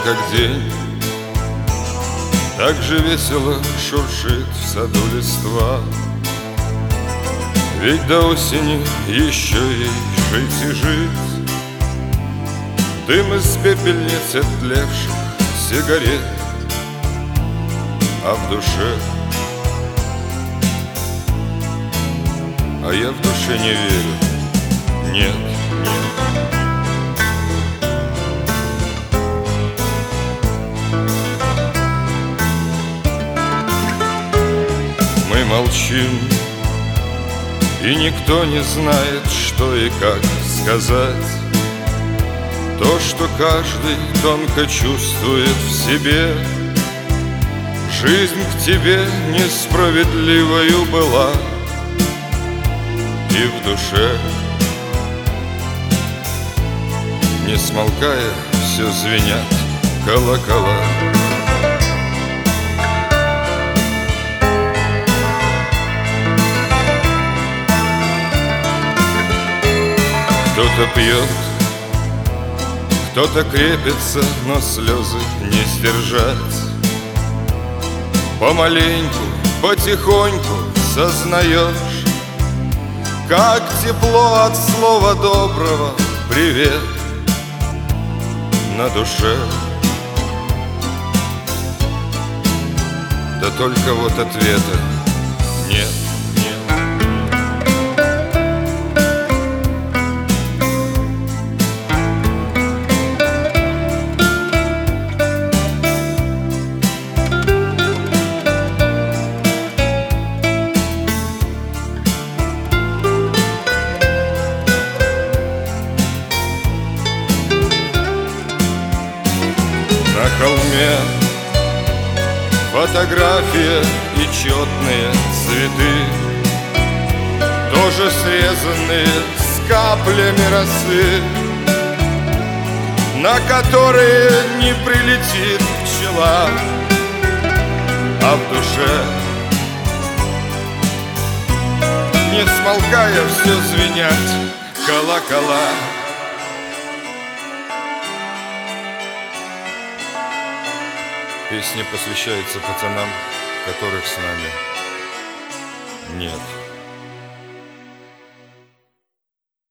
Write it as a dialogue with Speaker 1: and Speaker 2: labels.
Speaker 1: как день, так же весело шуршит в саду листва. Ведь до осени еще ей жить и жить. Дым из пепельниц оттлевших сигарет, а в душе, а я в душе не верю. Нет, нет. Мы молчим, и никто не знает, что и как сказать. То, что каждый тонко чувствует в себе. Жизнь к тебе несправедливою была, и в душе, не смолкая, все звенят колокола. Кто-то пьет, кто-то крепится, но слезы не сдержать. Помаленьку, потихоньку сознаешь, как тепло от слова доброго привет на душе. Да только вот ответа нет. На холме фотография и четные цветы, тоже срезанные с каплями росы, на которые не прилетит пчела, а в душе, не смолкая, все звенят колокола. Песня посвящается пацанам, которых с нами нет.